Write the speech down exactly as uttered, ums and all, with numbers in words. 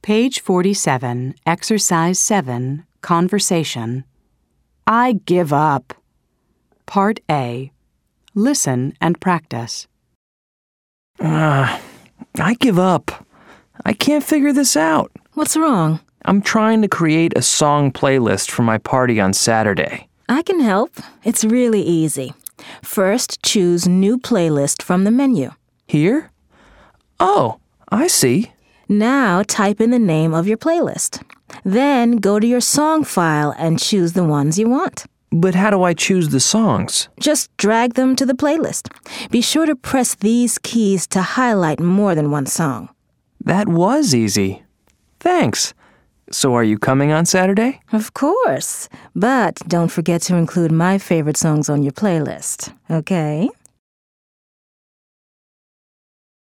Page forty-seven, Exercise seven, Conversation. I give up. Part A. Listen and practice. Uh, I give up. I can't figure this out. What's wrong? I'm trying to create a song playlist for my party on Saturday. I can help. It's really easy. First, choose New Playlist from the menu. Here? Oh, I see. Now type in the name of your playlist. Then go to your song file and choose the ones you want. But how do I choose the songs? Just drag them to the playlist. Be sure to press these keys to highlight more than one song. That was easy. Thanks. So are you coming on Saturday? Of course. But don't forget to include my favorite songs on your playlist, okay?